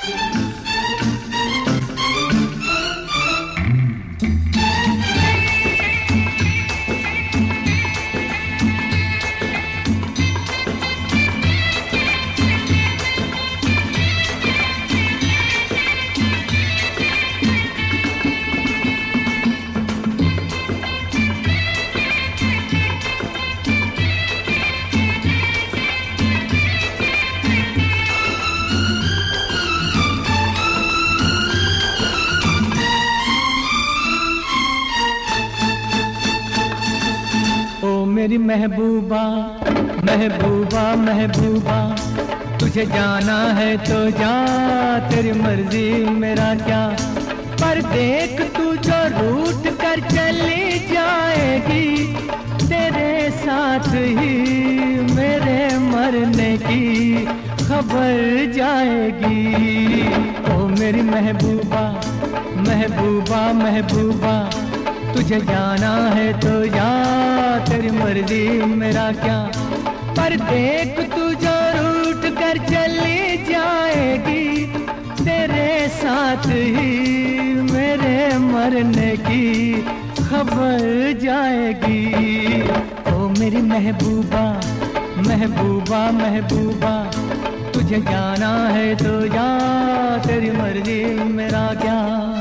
मेरी महबूबा महबूबा महबूबा, तुझे जाना है तो जा, तेरी मर्जी मेरा क्या। पर देख तू जो रूठ कर चली जाएगी, तेरे साथ ही मेरे मरने की खबर जाएगी। ओ मेरी महबूबा महबूबा महबूबा, तुझे जाना है तो जा, तेरी मर्जी मेरा क्या। पर देख तू जो रूठ कर चली जाएगी, तेरे साथ ही मेरे मरने की खबर जाएगी। ओ मेरी महबूबा महबूबा महबूबा, तुझे जाना है तो जा, तेरी मर्जी मेरा क्या।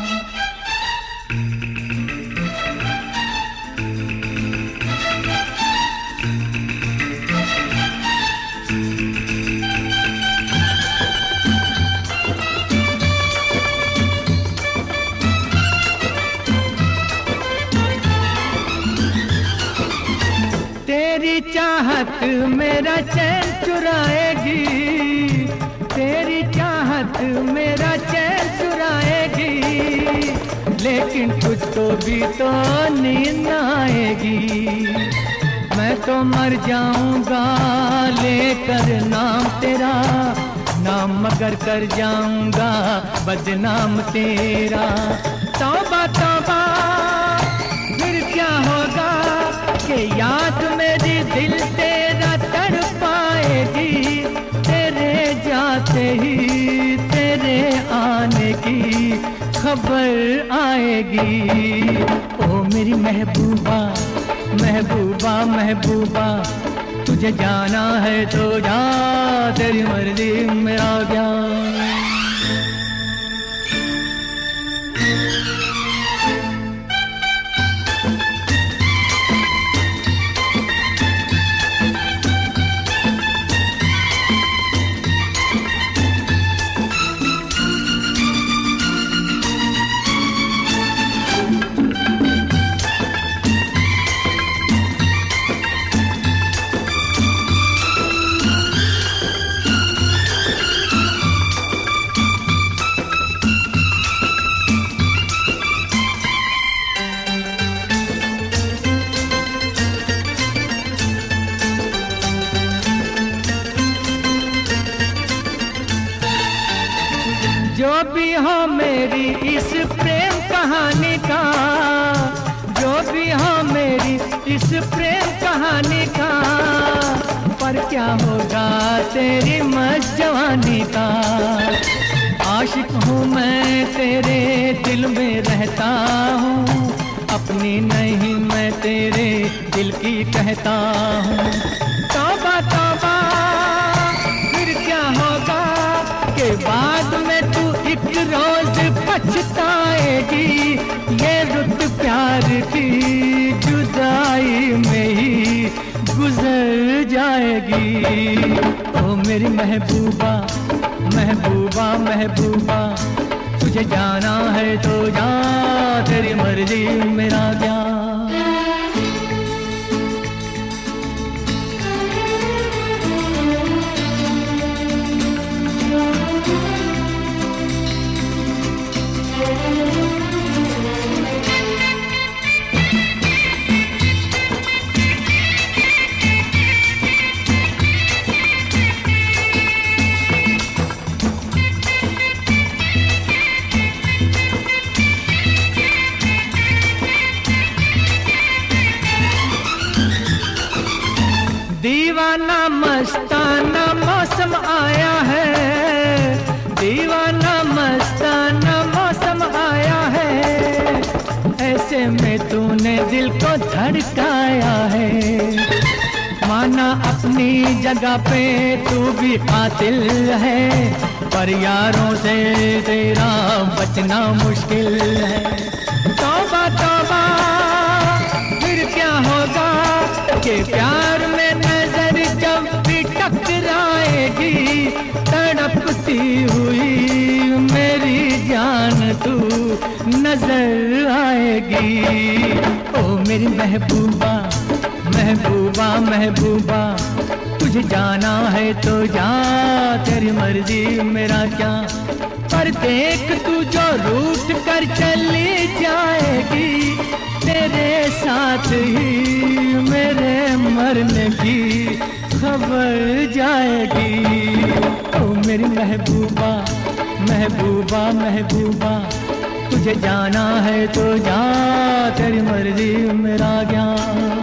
तेरी चाहत मेरा चैन चुराएगी, तेरी चाहत मेरा चैन चुराएगी, लेकिन तुझको भी तो नींद आएगी। मैं तो मर जाऊंगा लेकर नाम तेरा, नाम मगर कर जाऊंगा बदनाम तेरा। तौबा तौबा फिर क्या होगा कि याद मेरी दिल तेरा तड़पाएगी, तेरे जाते ही तेरे आने की खबर आएगी। ओ मेरी महबूबा महबूबा महबूबा, तुझे जाना है तो जा, तेरी मर्जी मेरा क्या। जो भी हो मेरी इस प्रेम कहानी का, जो भी हो मेरी इस प्रेम कहानी का, पर क्या होगा तेरी मस्त जवानी का। आशिक हूँ मैं तेरे दिल में रहता हूँ, अपनी नहीं मैं तेरे दिल की कहता हूँ। तौबा तौबा फिर क्या होगा कि बाद में तू एक रोज पछताएगी, ये रुत प्यार की जुदाई में ही गुजर जाएगी। ओ मेरी महबूबा महबूबा महबूबा, तुझे जाना है तो जा, तेरी मर्जी मेरा क्या। दीवाना मस्ताना मौसम आया है, दीवाना दिल को धड़काया है। माना अपनी जगह पे तू भी कातिल है, पर यारों से तेरा बचना मुश्किल है। तौबा तौबा फिर क्या होगा कि प्यार में नजर जब भी टकराएगी, तड़पती हुई मेरी जान तू नजर आएगी। ओ मेरी महबूबा महबूबा महबूबा, तुझे जाना है तो जा, तेरी मर्जी मेरा क्या। पर देख तू जो रूठ कर चली जाएगी, तेरे साथ ही मेरे मरने की खबर जाएगी। ओ मेरी महबूबा महबूबा महबूबा, तुझे जाना है तो जा, तेरी मर्जी मेरा क्या।